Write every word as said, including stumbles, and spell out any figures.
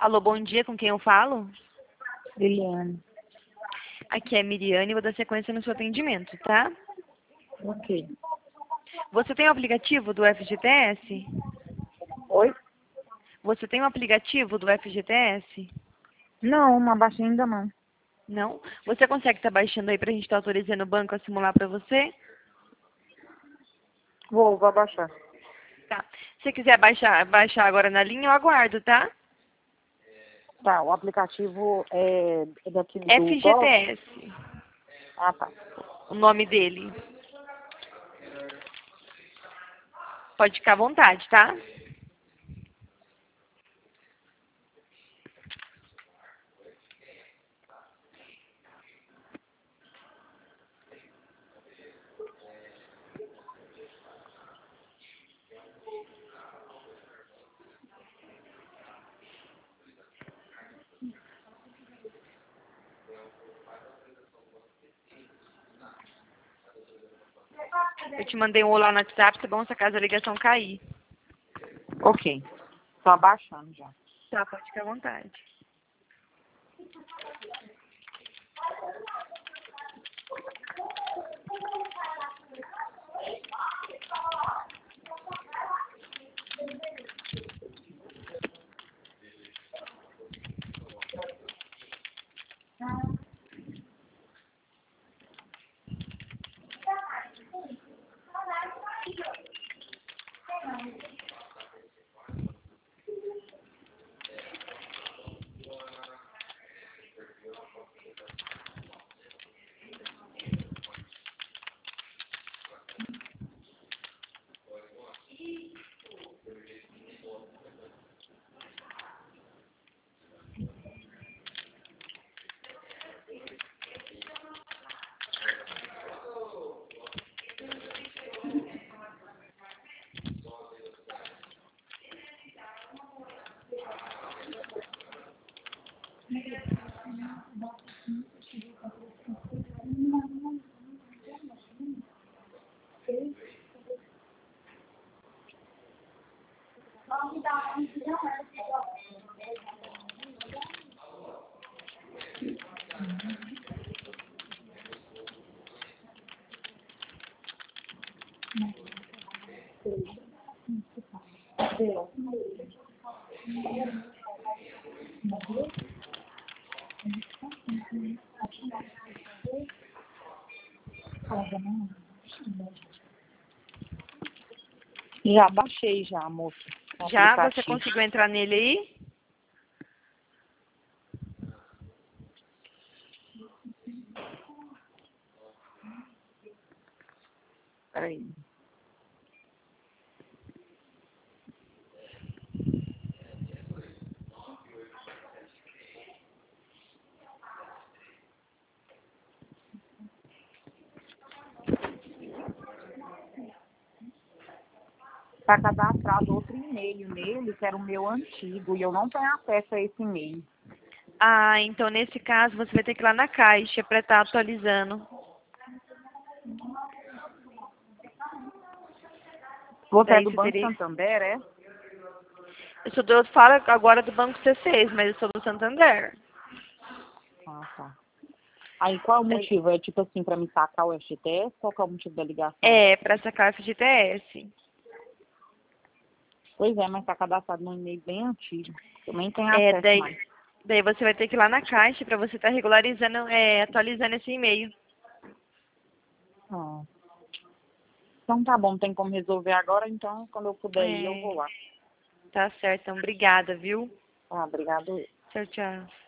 Alô, bom dia, com quem eu falo? Eliane. Aqui é a Miriane, vou dar sequência no seu atendimento, tá? Ok. Você tem o aplicativo do F G T S? Oi? Você tem o aplicativo do F G T S? Não, não baixei ainda não. Não? Você consegue estar baixando aí pra gente estar autorizando o banco a simular pra você? Vou, vou abaixar. Tá. Se você quiser baixar, baixar agora na linha, eu aguardo, tá? Tá, o aplicativo é é daqui do Golf? F G T S, Ah, tá. o nome dele. Pode ficar à vontade, tá? Eu te mandei um olá no WhatsApp, tá bom? Se caso a ligação cair. Ok. Tô abaixando já. Tá, pode ficar à vontade. Já baixei já, moço. O Já? Você aplicativo. conseguiu entrar nele aí? Peraí. Tá cadastrado outro e-mail nele, que era o meu antigo, e eu não tenho acesso a esse e-mail. Ah, então nesse caso você vai ter que ir lá na caixa pra estar atualizando. Você é Daí do você Banco teria... Santander, é? Eu sou do... eu falo agora do Banco C seis, mas eu sou do Santander. Ah, tá. Aí qual é o Daí... motivo? É tipo assim, pra me sacar o F G T S? Qual que é o motivo da ligação? É, pra sacar o F G T S. Pois é, mas tá cadastrado num e-mail bem antigo. Eu nem tenho É, acesso daí... mais. Daí você vai ter que ir lá na caixa pra você estar regularizando, é, atualizando esse e-mail. Ah. Então tá bom, tem como resolver agora, então quando eu puder ir eu É, vou lá. tá certo. Então, obrigada, viu? Ah, obrigado. Tchau, tchau.